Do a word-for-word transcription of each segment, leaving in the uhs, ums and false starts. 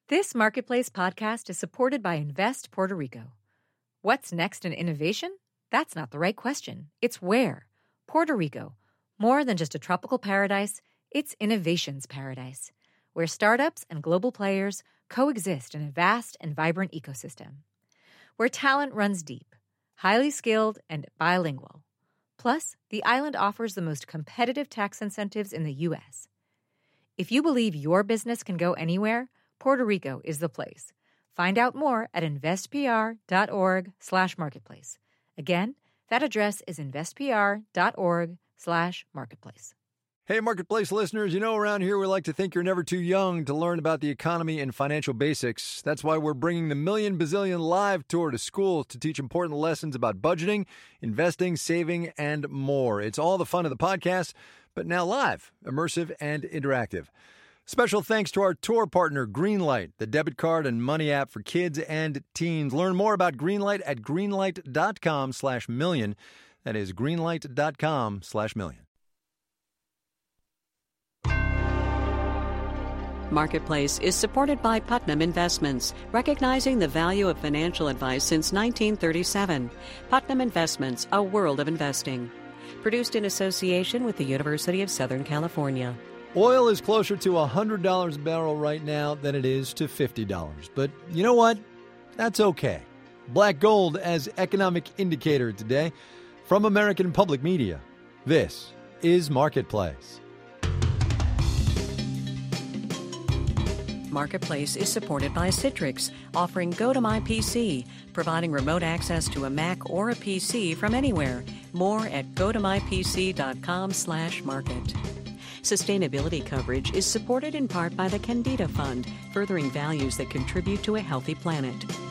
This Marketplace podcast is supported by Invest Puerto Rico. What's next in innovation? That's not the right question. It's where. Puerto Rico. More than just a tropical paradise, it's innovation's paradise, where startups and global players coexist in a vast and vibrant ecosystem. Where talent runs deep, highly skilled, and bilingual. Plus, the island offers the most competitive tax incentives in the U S. If you believe your business can go anywhere, Puerto Rico is the place. Find out more at investpr.org slash marketplace. Again, that address is investpr.org slash marketplace. Hey, Marketplace listeners, you know around here we like to think you're never too young to learn about the economy and financial basics. That's why we're bringing the Million Bazillion Live Tour to schools to teach important lessons about budgeting, investing, saving, and more. It's all the fun of the podcast, but now live, immersive, and interactive. Special thanks to our tour partner, Greenlight, the debit card and money app for kids and teens. Learn more about Greenlight at greenlight.com slash million. That is greenlight.com slash million. Marketplace is supported by Putnam Investments, recognizing the value of financial advice since nineteen thirty-seven. Putnam Investments, a world of investing. Produced in association with the University of Southern California. Oil is closer to one hundred dollars a barrel right now than it is to fifty dollars. But you know what? That's okay. Black gold as economic indicator today. From American Public Media, this is Marketplace. Marketplace is supported by Citrix, offering Go to My P C, providing remote access to a Mac or a P C from anywhere. More at go to my p c dot com slash market. Sustainability coverage is supported in part by the Candida Fund, furthering values that contribute to a healthy planet.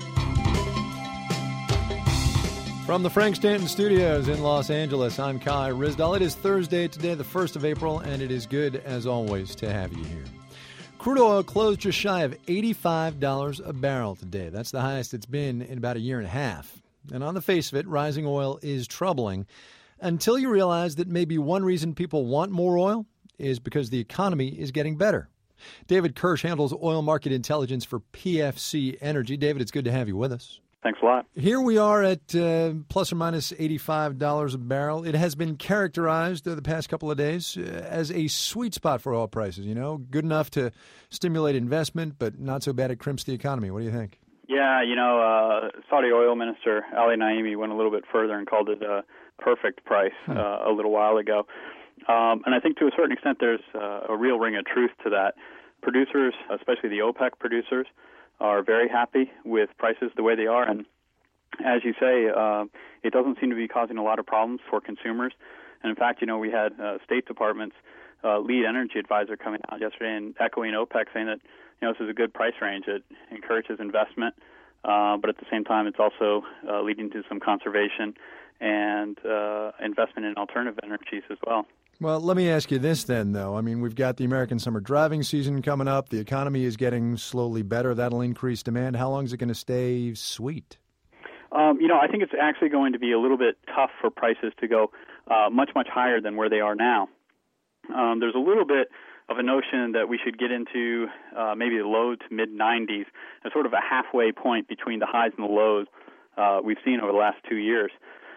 From the Frank Stanton Studios in Los Angeles, I'm Kai Ryssdal. It is Thursday today, the first of April, and it is good, as always, to have you here. Crude oil closed just shy of eighty-five dollars a barrel today. That's the highest it's been in about a year and a half. And on the face of it, rising oil is troubling until you realize that maybe one reason people want more oil is because the economy is getting better. David Kirsch handles oil market intelligence for P F C Energy. David, it's good to have you with us. Thanks a lot. Here we are at uh, plus or minus eighty-five dollars a barrel. It has been characterized uh, the past couple of days uh, as a sweet spot for oil prices, you know, good enough to stimulate investment, but not so bad it crimps the economy. What do you think? Yeah, you know, uh, Saudi oil minister Ali Naimi went a little bit further and called it a perfect price uh, a little while ago. Um, and I think to a certain extent there's uh, a real ring of truth to that. Producers, especially the OPEC producers, are very happy with prices the way they are. And as you say, uh, it doesn't seem to be causing a lot of problems for consumers. And in fact, you know, we had uh, State Department's uh, lead energy advisor coming out yesterday and echoing OPEC, saying that, you know, this is a good price range. It encourages investment, uh, but at the same time, it's also uh, leading to some conservation and uh, investment in alternative energies as well. Well, let me ask you this then, though. I mean, we've got the American summer driving season coming up. The economy is getting slowly better. That'll increase demand. How long is it going to stay sweet? Um, you know, I think it's actually going to be a little bit tough for prices to go uh, much, much higher than where they are now. Um, there's a little bit of a notion that we should get into uh, maybe the low to mid nineties as sort of a halfway point between the highs and the lows uh, we've seen over the last two years.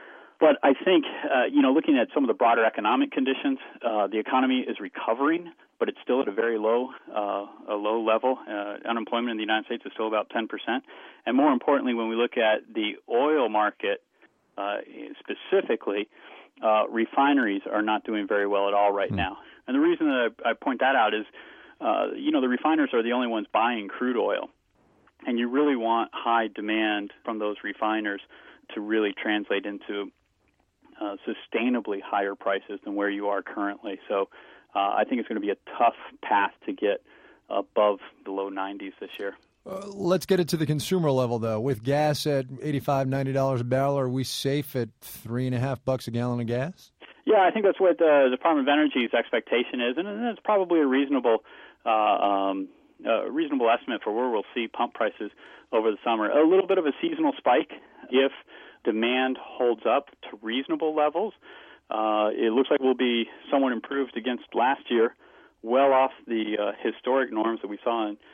But I think, uh, you know, looking at some of the broader economic conditions, uh, the economy is recovering, but it's still at a very low, uh, a low level. Uh, unemployment in the United States is still about ten percent. And more importantly, when we look at the oil market uh, specifically, uh, refineries are not doing very well at all right Hmm. now. And the reason that I, I point that out is, uh, you know, the refiners are the only ones buying crude oil. And you really want high demand from those refiners to really translate into Uh, sustainably higher prices than where you are currently. So uh, I think it's going to be a tough path to get above the low nineties this year. Uh, let's get it to the consumer level, though. With gas at eighty-five dollars, ninety dollars a barrel, are we safe at three and a half bucks a gallon of gas? Yeah, I think that's what the Department of Energy's expectation is, and it's probably a reasonable uh, um, uh, reasonable estimate for where we'll see pump prices over the summer. A little bit of a seasonal spike if demand holds up to reasonable levels. Uh, it looks like we'll be somewhat improved against last year, well off the uh, historic norms that we saw in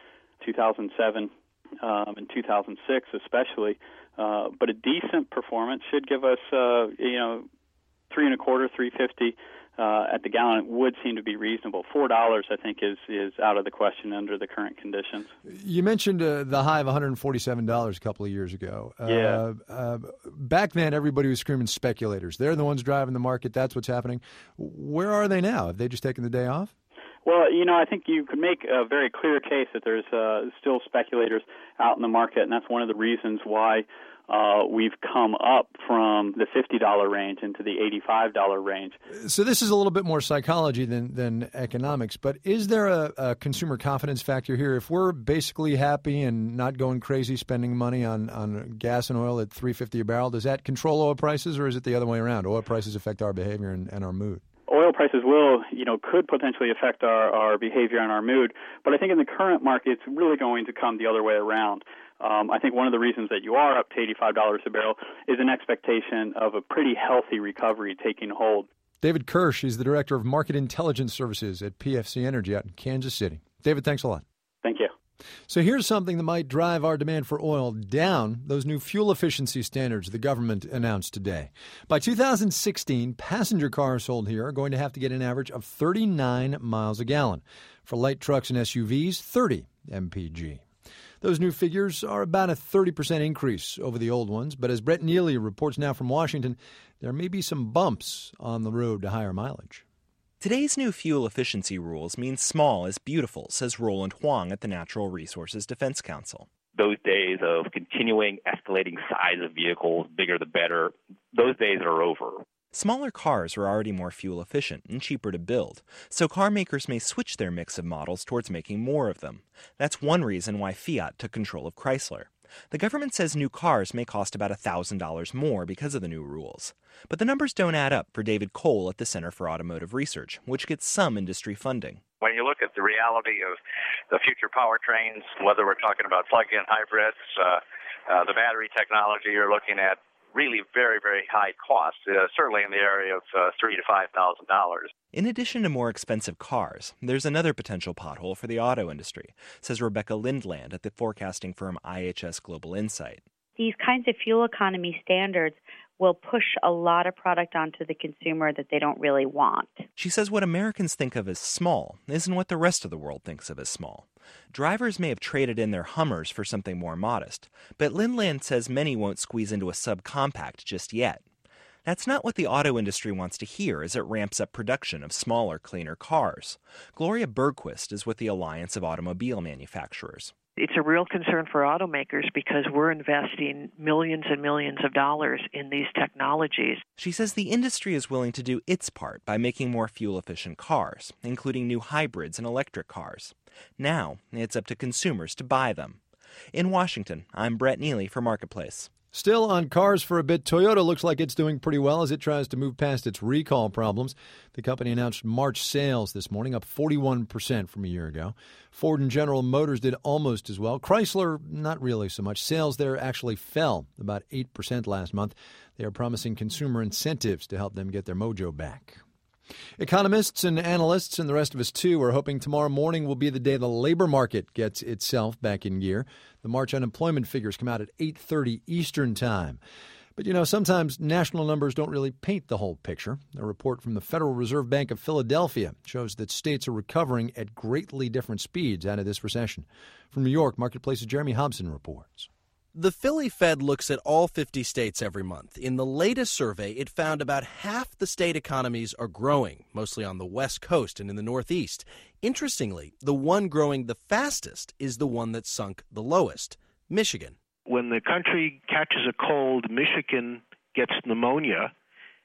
two thousand seven um, and two thousand six especially. Uh, but a decent performance should give us, uh, you know, three and a quarter, three fifty uh, at the gallon would seem to be reasonable. Four dollars, I think, is is out of the question under the current conditions. You mentioned uh, the high of one hundred forty-seven dollars a couple of years ago. Yeah. Uh, uh, back then, everybody was screaming speculators. They're the ones driving the market. That's what's happening. Where are they now? Have they just taken the day off? Well, you know, I think you could make a very clear case that there's uh, still speculators out in the market, and that's one of the reasons why uh, we've come up from the fifty dollars range into the eighty-five dollars range. So this is a little bit more psychology than, than economics, but is there a, a consumer confidence factor here? If we're basically happy and not going crazy spending money on, on gas and oil at three dollars and fifty cents a barrel, does that control oil prices, or is it the other way around? Oil prices affect our behavior and, and our mood? Oil prices will, you know, could potentially affect our, our behavior and our mood, but I think in the current market, it's really going to come the other way around. Um, I think one of the reasons that you are up to eighty-five dollars a barrel is an expectation of a pretty healthy recovery taking hold. David Kirsch is the Director of Market Intelligence Services at P F C Energy out in Kansas City. David, thanks a lot. Thank you. So here's something that might drive our demand for oil down, those new fuel efficiency standards the government announced today. By two thousand sixteen, passenger cars sold here are going to have to get an average of thirty-nine miles a gallon. For light trucks and S U Vs, thirty M P G. Those new figures are about a thirty percent increase over the old ones, but as Brett Neely reports now from Washington, there may be some bumps on the road to higher mileage. Today's new fuel efficiency rules mean small is beautiful, says Roland Huang at the Natural Resources Defense Council. Those days of continuing escalating size of vehicles, bigger the better, those days are over. Smaller cars are already more fuel efficient and cheaper to build, so car makers may switch their mix of models towards making more of them. That's one reason why Fiat took control of Chrysler. The government says new cars may cost about one thousand dollars more because of the new rules. But the numbers don't add up for David Cole at the Center for Automotive Research, which gets some industry funding. When you look at the reality of the future powertrains, whether we're talking about plug-in hybrids, uh, uh, the battery technology, you're looking at really very, very high costs, uh, certainly in the area of uh, three thousand to five thousand dollars. In addition to more expensive cars, there's another potential pothole for the auto industry, says Rebecca Lindland at the forecasting firm I H S Global Insight. These kinds of fuel economy standards will push a lot of product onto the consumer that they don't really want. She says what Americans think of as small isn't what the rest of the world thinks of as small. Drivers may have traded in their Hummers for something more modest, but Lindland says many won't squeeze into a subcompact just yet. That's not what the auto industry wants to hear as it ramps up production of smaller, cleaner cars. Gloria Bergquist is with the Alliance of Automobile Manufacturers. It's a real concern for automakers because we're investing millions and millions of dollars in these technologies. She says the industry is willing to do its part by making more fuel-efficient cars, including new hybrids and electric cars. Now, it's up to consumers to buy them. In Washington, I'm Brett Neely for Marketplace. Still on cars for a bit, Toyota looks like it's doing pretty well as it tries to move past its recall problems. The company announced March sales this morning, up forty-one percent from a year ago. Ford and General Motors did almost as well. Chrysler, not really so much. Sales there actually fell about eight percent last month. They are promising consumer incentives to help them get their mojo back. Economists and analysts, and the rest of us too, are hoping tomorrow morning will be the day the labor market gets itself back in gear. The March unemployment figures come out at eight thirty Eastern Time. But, you know, sometimes national numbers don't really paint the whole picture. A report from the Federal Reserve Bank of Philadelphia shows that states are recovering at greatly different speeds out of this recession. From New York, Marketplace's Jeremy Hobson reports. The Philly Fed looks at all fifty states every month. In the latest survey, it found about half the state economies are growing, mostly on the West Coast and in the Northeast. Interestingly, the one growing the fastest is the one that sunk the lowest, Michigan. When the country catches a cold, Michigan gets pneumonia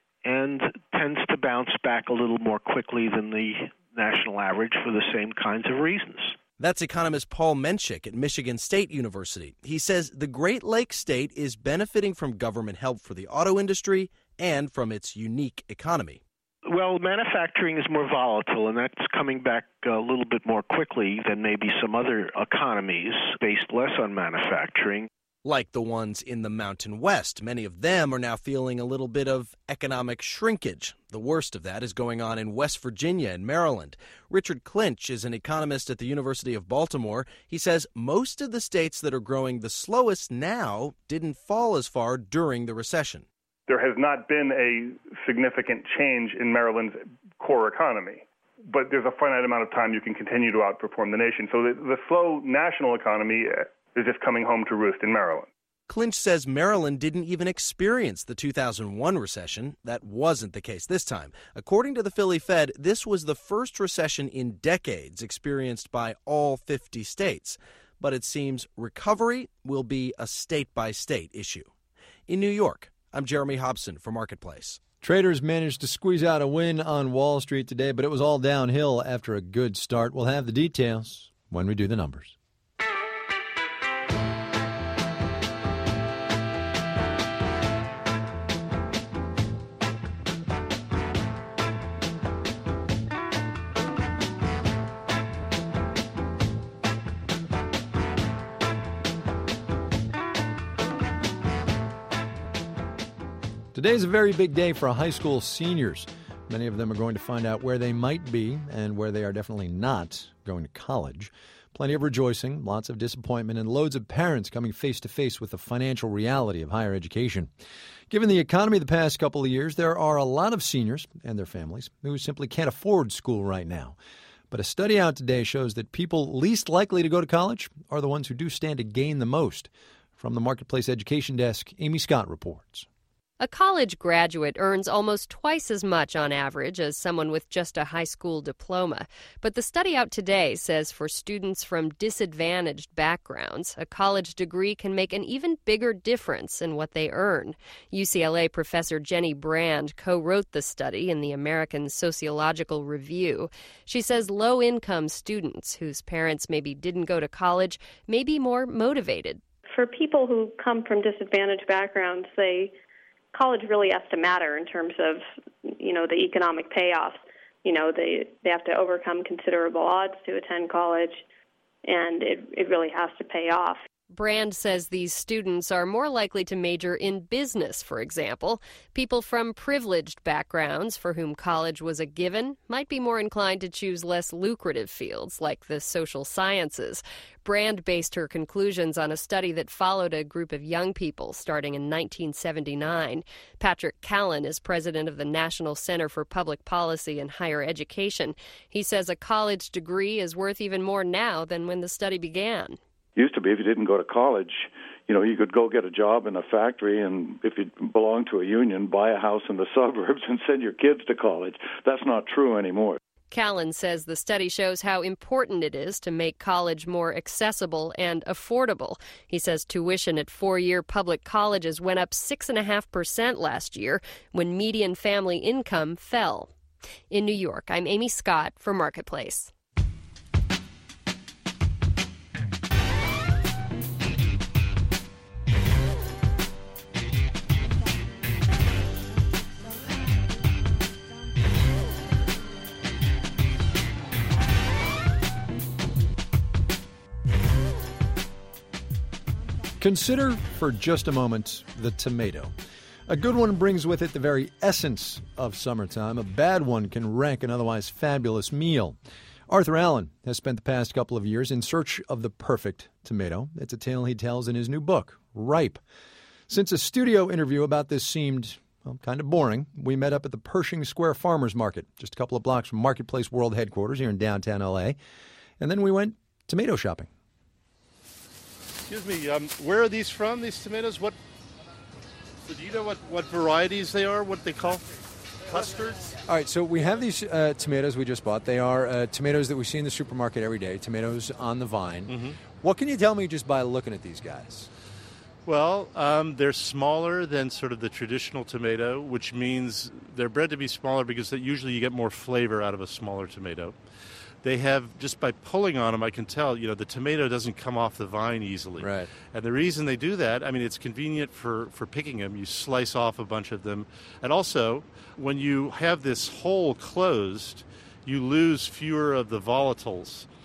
and tends to bounce back a little more quickly than the national average for the same kinds of reasons. That's economist Paul Menchik at Michigan State University. He says the Great Lakes state is benefiting from government help for the auto industry and from its unique economy. Well, manufacturing is more volatile, and that's coming back a little bit more quickly than maybe some other economies based less on manufacturing. like the ones in the Mountain West. Many of them are now feeling a little bit of economic shrinkage. The worst of that is going on in West Virginia and Maryland. Richard Clinch is an economist at the University of Baltimore. He says most of the states that are growing the slowest now didn't fall as far during the recession. There has not been a significant change in Maryland's core economy, but there's a finite amount of time you can continue to outperform the nation. So the, the slow national economy is just coming home to roost in Maryland. Clinch says Maryland didn't even experience the two thousand one recession. That wasn't the case this time. According to the Philly Fed, this was the first recession in decades experienced by all fifty states. But it seems recovery will be a state-by-state issue. In New York, I'm Jeremy Hobson for Marketplace. Traders managed to squeeze out a win on Wall Street today, but it was all downhill after a good start. We'll have the details when we do the numbers. Today's a very big day for high school seniors. Many of them are going to find out where they might be and where they are definitely not going to college. Plenty of rejoicing, lots of disappointment, and loads of parents coming face to face with the financial reality of higher education. Given the economy the past couple of years, there are a lot of seniors and their families who simply can't afford school right now. But a study out today shows that people least likely to go to college are the ones who do stand to gain the most. From the Marketplace Education Desk, Amy Scott reports. A college graduate earns almost twice as much on average as someone with just a high school diploma. But the study out today says for students from disadvantaged backgrounds, a college degree can make an even bigger difference in what they earn. U C L A professor Jenny Brand co-wrote the study in the American Sociological Review. She says low-income students whose parents maybe didn't go to college may be more motivated. For people who come from disadvantaged backgrounds, they college really has to matter in terms of, you know, the economic payoff. You know, they they have to overcome considerable odds to attend college, and it it really has to pay off. Brand says these students are more likely to major in business, for example. People from privileged backgrounds for whom college was a given might be more inclined to choose less lucrative fields like the social sciences. Brand based her conclusions on a study that followed a group of young people starting in nineteen seventy-nine. Patrick Callan is president of the National Center for Public Policy and Higher Education. He says a college degree is worth even more now than when the study began. Used to be if you didn't go to college, you know, you could go get a job in a factory and if you belong to a union, buy a house in the suburbs and send your kids to college. That's not true anymore. Callan says the study shows how important it is to make college more accessible and affordable. He says tuition at four-year public colleges went up six point five percent last year when median family income fell. In New York, I'm Amy Scott for Marketplace. Consider for just a moment the tomato. A good one brings with it the very essence of summertime. A bad one can wreck an otherwise fabulous meal. Arthur Allen has spent the past couple of years in search of the perfect tomato. It's a tale he tells in his new book, Ripe. Since a studio interview about this seemed, well, kind of boring, we met up at the Pershing Square Farmers Market, just a couple of blocks from Marketplace World Headquarters here in downtown L A. And then we went tomato shopping. Excuse me, um, where are these from, these tomatoes? What? So do you know what, what varieties they are, what they call custards? All right, so we have these uh, tomatoes we just bought. They are uh, tomatoes that we see in the supermarket every day, tomatoes on the vine. Mm-hmm. What can you tell me just by looking at these guys? Well, um, they're smaller than sort of the traditional tomato, which means they're bred to be smaller because that usually you get more flavor out of a smaller tomato. They have, just by pulling on them, I can tell, you know, the tomato doesn't come off the vine easily. Right. And the reason they do that, I mean, it's convenient for, for picking them. You slice off a bunch of them. And also, when you have this hole closed, you lose fewer of the volatiles.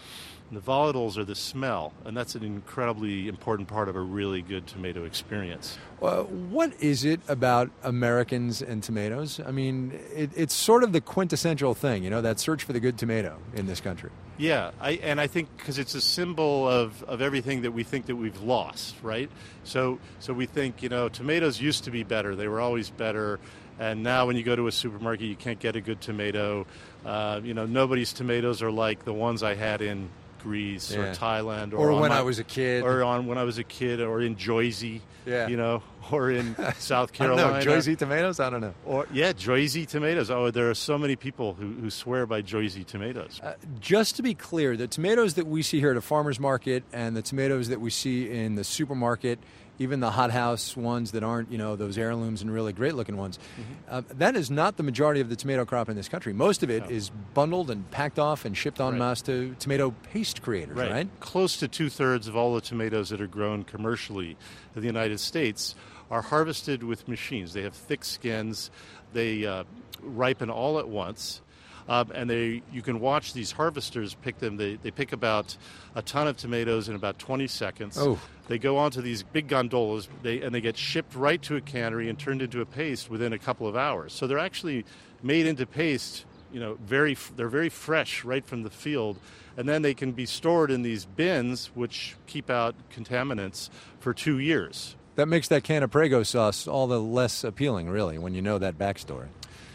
And the volatiles are the smell, and that's an incredibly important part of a really good tomato experience. Well, what is it about Americans and tomatoes? I mean, it, it's sort of the quintessential thing, you know, that search for the good tomato in this country. Yeah, I, and I think because it's a symbol of, of everything that we think that we've lost, right? So, so we think, you know, tomatoes used to be better. They were always better. And now when you go to a supermarket, you can't get a good tomato. Uh, you know, nobody's tomatoes are like the ones I had in Greece Yeah. or Thailand, Or on when my- I was a kid. or on when I was a kid, or in Jersey, Yeah. you know, or in South I don't Carolina. know, Jersey tomatoes? I don't know. Or yeah, Jersey tomatoes. Oh, there are so many people who, who swear by Jersey tomatoes. Uh, just to be clear, the tomatoes that we see here at a farmer's market and the tomatoes that we see in the supermarket, even the hothouse ones that aren't, you know, those heirlooms and really great-looking ones, Mm-hmm. uh, that is not the majority of the tomato crop in this country. Most of it No. is bundled and packed off and shipped en Right. masse to tomato paste creators, right? Close to two-thirds of all the tomatoes that are grown commercially in the United States are harvested with machines. They have thick skins. They uh, ripen all at once. Um, and they, you can watch these harvesters pick them. They, they pick about a ton of tomatoes in about twenty seconds. Oh. They go onto these big gondolas, they, and they get shipped right to a cannery and turned into a paste within a couple of hours. So they're actually made into paste. You know, very they're very fresh right from the field, and then they can be stored in these bins, which keep out contaminants for two years. That makes that can of Prego sauce all the less appealing, really, when you know that backstory.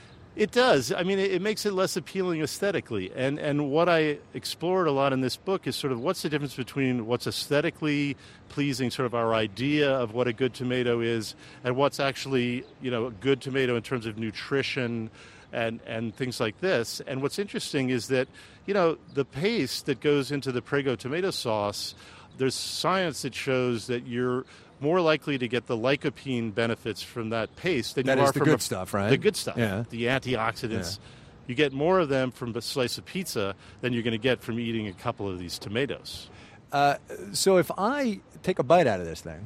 It does. I mean, it, it makes it less appealing aesthetically. And and what I explored a lot in this book is sort of what's the difference between what's aesthetically pleasing, sort of our idea of what a good tomato is, and what's actually, you know, a good tomato in terms of nutrition and, and things like this. And what's interesting is that, you know, the paste that goes into the Prego tomato sauce, there's science that shows that you're more likely to get the lycopene benefits from that paste than That you is are the from good a- stuff, right? The good stuff, Yeah. the antioxidants. Yeah. You get more of them from a slice of pizza than you're going to get from eating a couple of these tomatoes. Uh, so if I take a bite out of this thing,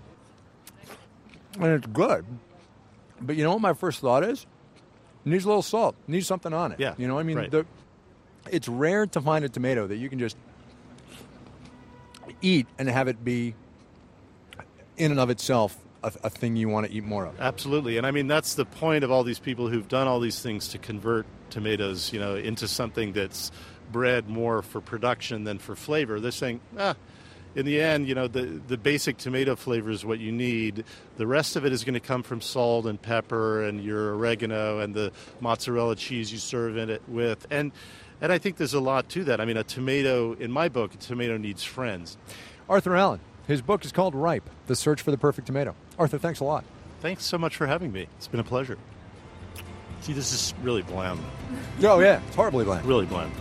and it's good, but you know what my first thought is? It needs a little salt. It needs something on it. Yeah, You know, I mean, right. the, it's rare to find a tomato that you can just eat and have it be, in and of itself, a, a thing you want to eat more of. Absolutely. And I mean, that's the point of all these people who've done all these things to convert tomatoes, you know, into something that's bred more for production than for flavor. They're saying, ah, in the end, you know, the, the basic tomato flavor is what you need. The rest of it is going to come from salt and pepper and your oregano and the mozzarella cheese you serve in it with. And and I think there's a lot to that. I mean, a tomato, in my book, a tomato needs friends. Arthur Allen, his book is called Ripe, The Search for the Perfect Tomato. Arthur, thanks a lot. Thanks so much for having me. It's been a pleasure. See, this is really bland. Oh, yeah, it's horribly bland. Really bland.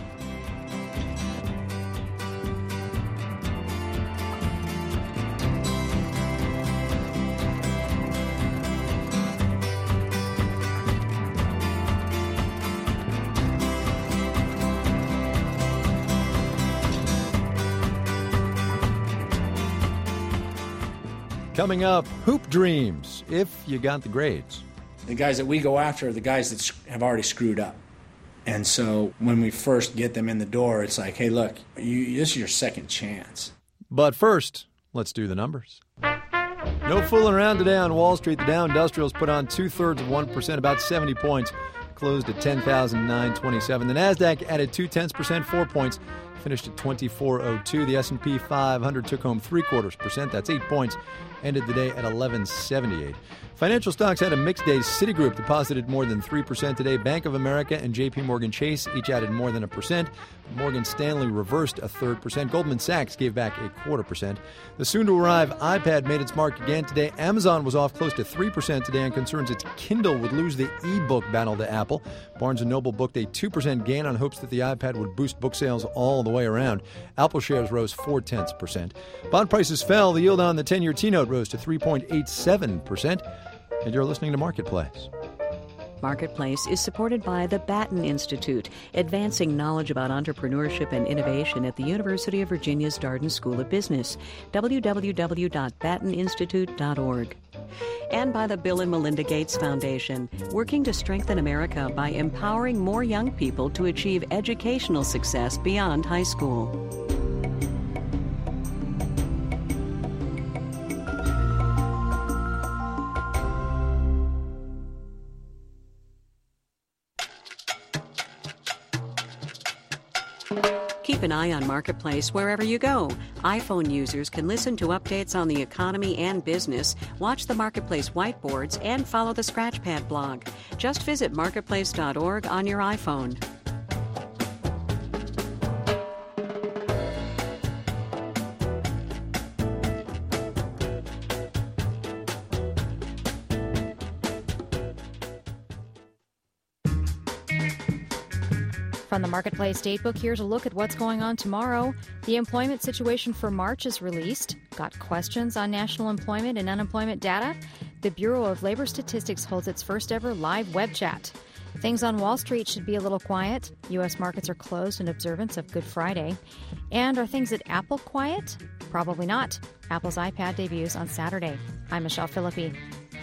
Coming up, Hoop Dreams, if you got the grades. The guys that we go after are the guys that sc- have already screwed up. And so when we first get them in the door, it's like, hey, look, you, this is your second chance. But first, let's do the numbers. No fooling around today on Wall Street. The Dow Industrials put on two-thirds of one percent, about seventy points, closed at ten thousand nine hundred twenty-seven. The NASDAQ added two-tenths percent, four points, finished at twenty-four oh two. The S and P five hundred took home three-quarters percent, that's eight points, ended the day at eleven seventy-eight. Financial stocks had a mixed day. Citigroup deposited more than three percent today. Bank of America and J P Morgan Chase each added more than a percent. Morgan Stanley reversed a third percent. Goldman Sachs gave back a quarter percent. The soon-to-arrive iPad made its mark again today. Amazon was off close to three percent today on concerns its Kindle would lose the e-book battle to Apple. Barnes and Noble booked a two percent gain on hopes that the iPad would boost book sales all the way around. Apple shares rose four-tenths percent. Bond prices fell. The yield on the ten-year T-note rose to three point eight seven percent. And you're listening to Marketplace. Marketplace is supported by the Batten Institute, advancing knowledge about entrepreneurship and innovation at the University of Virginia's Darden School of Business. w w w dot batten institute dot org. And by the Bill and Melinda Gates Foundation, working to strengthen America by empowering more young people to achieve educational success beyond high school. Keep an eye on Marketplace wherever you go. iPhone users can listen to updates on the economy and business, watch the Marketplace whiteboards, and follow the Scratchpad blog. Just visit marketplace dot org on your iPhone. From the Marketplace Datebook, here's a look at what's going on tomorrow. The employment situation for March is released. Got questions on national employment and unemployment data? The Bureau of Labor Statistics holds its first ever live web chat. Things on Wall Street should be a little quiet. U S markets are closed in observance of Good Friday. And are things at Apple quiet? Probably not. Apple's iPad debuts on Saturday. I'm Michelle Philippi.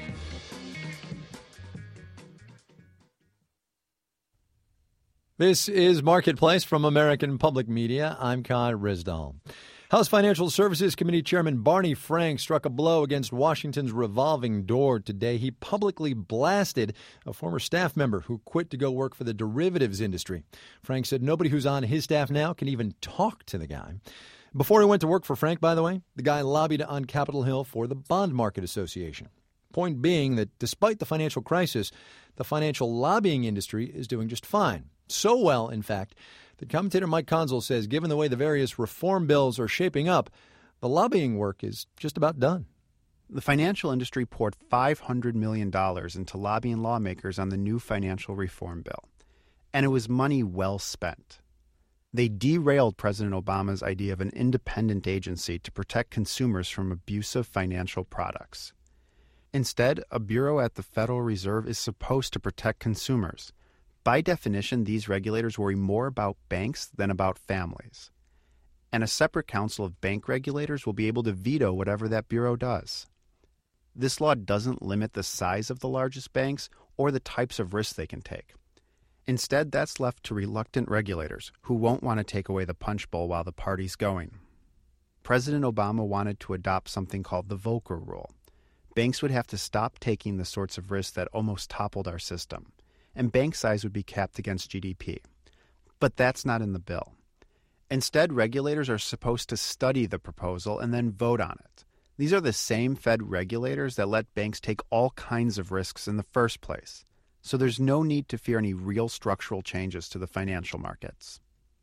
This is Marketplace from American Public Media. I'm Kai Risdall. House Financial Services Committee Chairman Barney Frank struck a blow against Washington's revolving door today. He publicly blasted a former staff member who quit to go work for the derivatives industry. Frank said nobody who's on his staff now can even talk to the guy. Before he went to work for Frank, by the way, the guy lobbied on Capitol Hill for the Bond Market Association. Point being that despite the financial crisis, the financial lobbying industry is doing just fine. So well, in fact, that commentator Mike Conzel says given the way the various reform bills are shaping up, the lobbying work is just about done. The financial industry poured five hundred million dollars into lobbying lawmakers on the new financial reform bill. And it was money well spent. They derailed President Obama's idea of an independent agency to protect consumers from abusive financial products. Instead, a bureau at the Federal Reserve is supposed to protect consumers. By definition, these regulators worry more about banks than about families. And a separate council of bank regulators will be able to veto whatever that bureau does. This law doesn't limit the size of the largest banks or the types of risks they can take. Instead, that's left to reluctant regulators who won't want to take away the punch bowl while the party's going. President Obama wanted to adopt something called the Volcker Rule. Banks would have to stop taking the sorts of risks that almost toppled our system, and bank size would be capped against G D P. But that's not in the bill. Instead, regulators are supposed to study the proposal and then vote on it. These are the same Fed regulators that let banks take all kinds of risks in the first place. So there's no need to fear any real structural changes to the financial markets.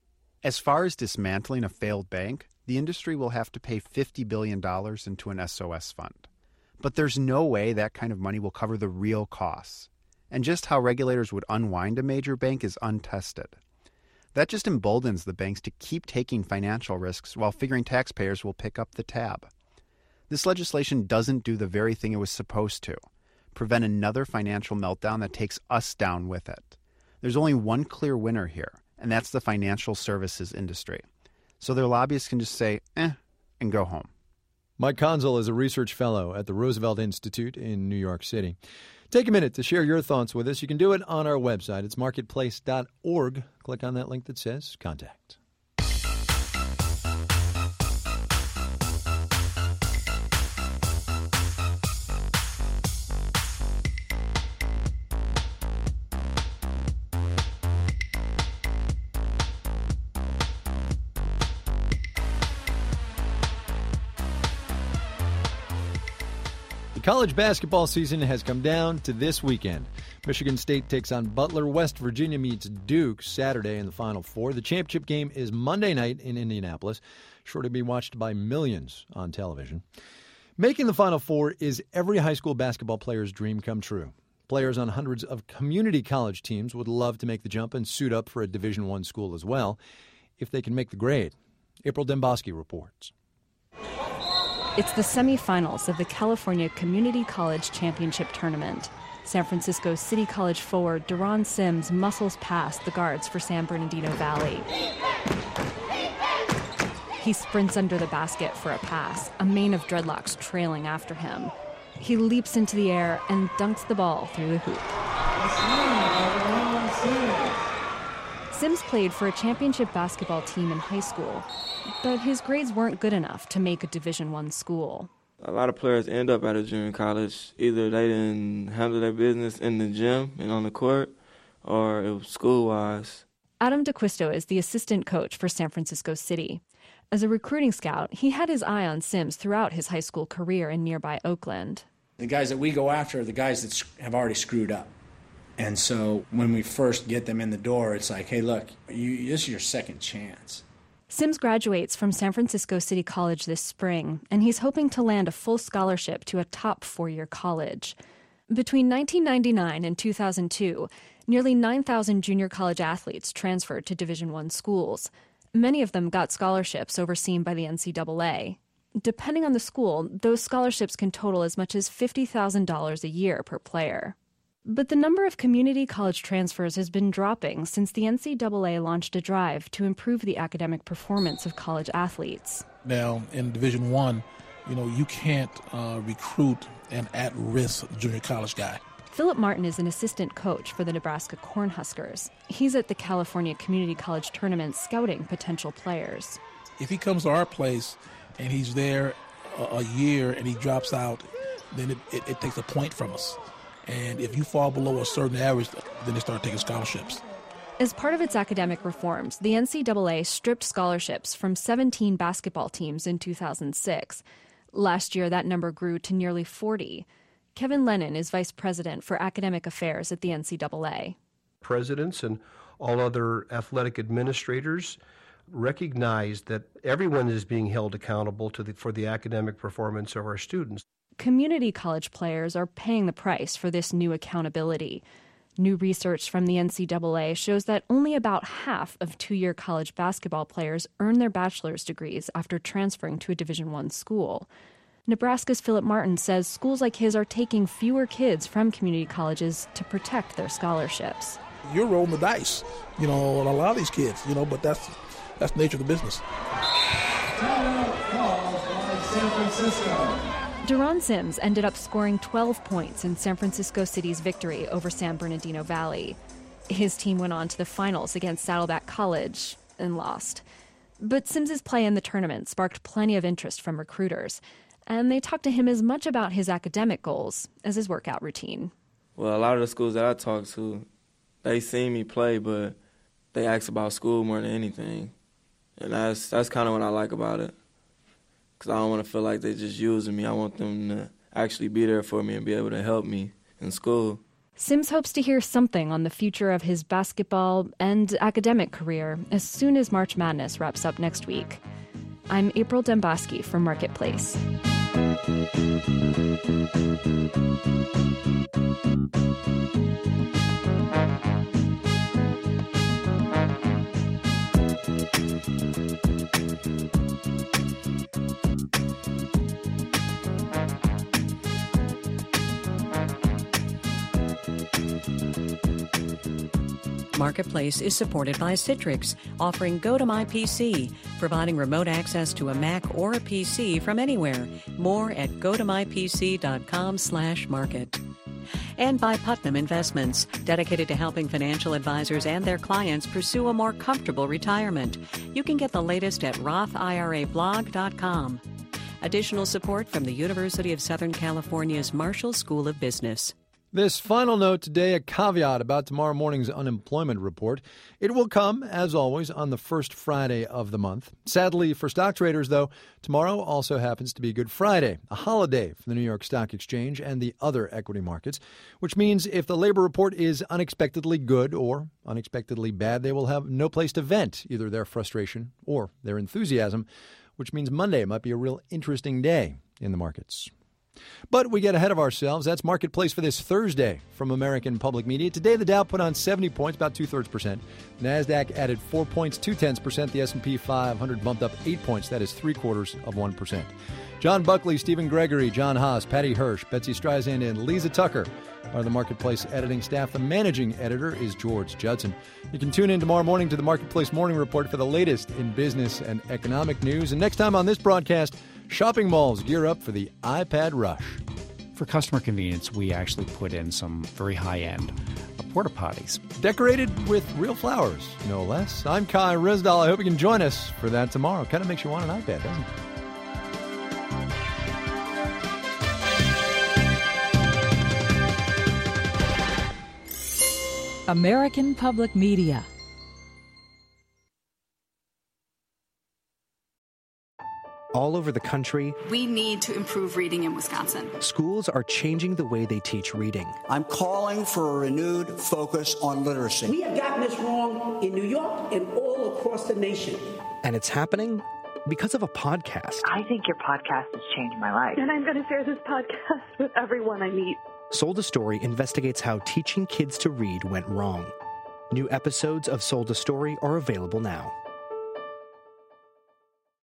As far as dismantling a failed bank, the industry will have to pay fifty billion dollars into an S O S fund. But there's no way that kind of money will cover the real costs. And just how regulators would unwind a major bank is untested. That just emboldens the banks to keep taking financial risks while figuring taxpayers will pick up the tab. This legislation doesn't do the very thing it was supposed to, prevent another financial meltdown that takes us down with it. There's only one clear winner here, and that's the financial services industry. So their lobbyists can just say, eh, and go home. Mike Conzel is a research fellow at the Roosevelt Institute in New York City. Take a minute to share your thoughts with us. You can do it on our website. It's marketplace dot org. Click on that link that says Contact. College basketball season has come down to this weekend. Michigan State takes on Butler. West Virginia meets Duke Saturday in the Final Four. The championship game is Monday night in Indianapolis, sure to be watched by millions on television. Making the Final Four is every high school basketball player's dream come true. Players on hundreds of community college teams would love to make the jump and suit up for a Division I school as well, if they can make the grade. April Dembosky reports. It's the semifinals of the California Community College Championship Tournament. San Francisco City College forward Deron Sims muscles past the guards for San Bernardino Valley. He sprints under the basket for a pass, a mane of dreadlocks trailing after him. He leaps into the air and dunks the ball through the hoop. Sims played for a championship basketball team in high school, but his grades weren't good enough to make a Division I school. A lot of players end up at a junior college. Either they didn't handle their business in the gym and on the court, or it was school-wise. Adam DeQuisto is the assistant coach for San Francisco City. As a recruiting scout, he had his eye on Sims throughout his high school career in nearby Oakland. The guys that we go after are the guys that have already screwed up. And so when we first get them in the door, it's like, hey, look, you, this is your second chance. Sims graduates from San Francisco City College this spring, and he's hoping to land a full scholarship to a top four-year college. Between nineteen ninety-nine and two thousand two, nearly nine thousand junior college athletes transferred to Division I schools. Many of them got scholarships overseen by the N C double A. Depending on the school, those scholarships can total as much as fifty thousand dollars a year per player. But the number of community college transfers has been dropping since the N C double A launched a drive to improve the academic performance of college athletes. Now, in Division One, you know, you can't uh, recruit an at-risk junior college guy. Philip Martin is an assistant coach for the Nebraska Cornhuskers. He's at the California Community College Tournament scouting potential players. If he comes to our place and he's there a, a year and he drops out, then it, it, it takes a point from us. And if you fall below a certain average, then they start taking scholarships. As part of its academic reforms, the N C double A stripped scholarships from seventeen basketball teams in two thousand six. Last year, that number grew to nearly forty. Kevin Lennon is vice president for academic affairs at the N C double A. Presidents and all other athletic administrators recognize that everyone is being held accountable to the, for the academic performance of our students. Community college players are paying the price for this new accountability. New research from the N C double A shows that only about half of two-year college basketball players earn their bachelor's degrees after transferring to a Division I school. Nebraska's Philip Martin says schools like his are taking fewer kids from community colleges to protect their scholarships. You're rolling the dice, you know, on a lot of these kids, you know, but that's that's the nature of the business. San Francisco. Deron Sims ended up scoring twelve points in San Francisco City's victory over San Bernardino Valley. His team went on to the finals against Saddleback College and lost. But Sims's play in the tournament sparked plenty of interest from recruiters, and they talked to him as much about his academic goals as his workout routine. Well, a lot of the schools that I talk to, they see me play, but they ask about school more than anything. And that's that's kind of what I like about it. Because I don't want to feel like they're just using me. I want them to actually be there for me and be able to help me in school. Sims hopes to hear something on the future of his basketball and academic career as soon as March Madness wraps up next week. I'm April Demboski from Marketplace. Marketplace is supported by Citrix, offering GoToMyPC, providing remote access to a Mac or a P C from anywhere. More at gotomypc.com slash market. And by Putnam Investments, dedicated to helping financial advisors and their clients pursue a more comfortable retirement. You can get the latest at roth I R A blog dot com. Additional support from the University of Southern California's Marshall School of Business. This final note today, a caveat about tomorrow morning's unemployment report. It will come, as always, on the first Friday of the month. Sadly for stock traders, though, tomorrow also happens to be Good Friday, a holiday for the New York Stock Exchange and the other equity markets, which means if the labor report is unexpectedly good or unexpectedly bad, they will have no place to vent either their frustration or their enthusiasm, which means Monday might be a real interesting day in the markets. But we get ahead of ourselves. That's Marketplace for this Thursday from American Public Media. Today, the Dow put on seventy points, about two-thirds percent. NASDAQ added four points, two-tenths percent. The S and P five hundred bumped up eight points. That is three-quarters of one percent. John Buckley, Stephen Gregory, John Haas, Patty Hirsch, Betsy Streisand, and Lisa Tucker are the Marketplace editing staff. The managing editor is George Judson. You can tune in tomorrow morning to the Marketplace Morning Report for the latest in business and economic news. And next time on this broadcast, shopping malls gear up for the iPad rush. For customer convenience, we actually put in some very high-end porta potties. Decorated with real flowers, no less. I'm Kai Risdal. I hope you can join us for that tomorrow. Kind of makes you want an iPad, doesn't it? American Public Media. all over the country, we need to improve reading in Wisconsin. Schools are changing the way they teach reading. I'm calling for a renewed focus on literacy. We have gotten this wrong in New York and all across the nation. And it's happening because of a podcast. I think your podcast has changed my life. And I'm going to share this podcast with everyone I meet. Sold a Story investigates how teaching kids to read went wrong. New episodes of Sold a Story are available now.